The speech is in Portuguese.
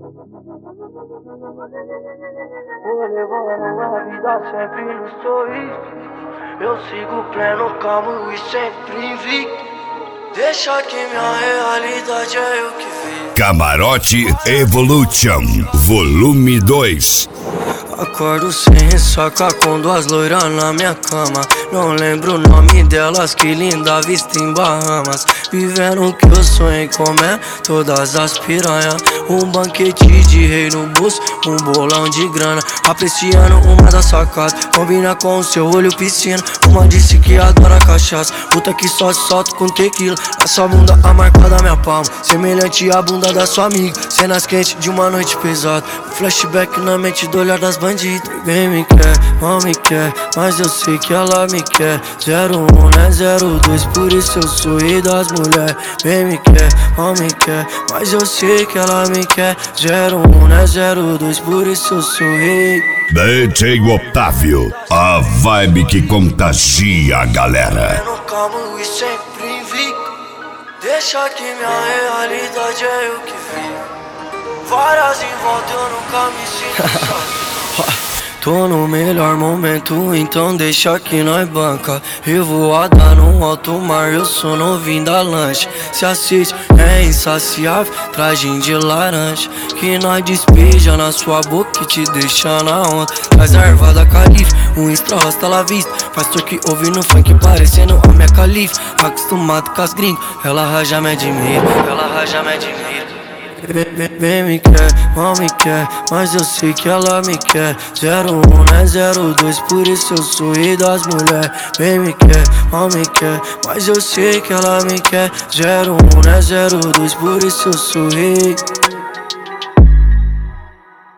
Vou levando a vida sempre no sorriso. Eu sigo pleno, calmo e sempre invicto. Deixa que minha realidade é eu que vi. Camarote Evolution, volume 2. Acordo sem ressaca com duas loiras na minha cama. Não lembro o nome delas, que linda vista em Bahamas. Vivendo o que eu sonhei comer, todas as piranhas. Um banquete de rei no bolso, um bolão de grana. Apreciando uma das sacadas, combina com o seu olho piscina. Uma disse que adora cachaça, puta que só solta com tequila. Essa bunda a marca da minha palma, semelhante à bunda da sua amiga. Cenas quentes de uma noite pesada, flashback na mente do olhar das bandidas. Bem me quer, mal me quer, mas eu sei que ela me quer. 01 né 02, por isso eu sou rei das mulheres. Bem me quer, mal me quer, mas eu sei que ela me quer. 01 né 02, por isso eu sou rei. DJ Otávio, a vibe que contagia a galera. Calmo e sempre invicto. Deixa que minha realidade é eu que vi. Várias em volta eu nunca me sinto só. Tô no melhor momento, então deixa que nós banca. Revoada no alto mar, eu sou novinho da lancha. Se assiste, é insaciável, tragem de laranja. Que nós despeja na sua boca e te deixa na onda. Traz a erva da califa, um extra rasta la vista. Faz que ouve no funk parecendo a minha califa. Acostumado com as gringas, ela já me admira, ela já me admira. Bem me quer, mal me quer, mas eu sei que ela me quer. 01 né 02, por isso eu sou rei das mulheres. Bem me quer, mal me quer, mas eu sei que ela me quer. 01 né 02, por isso eu sou rei.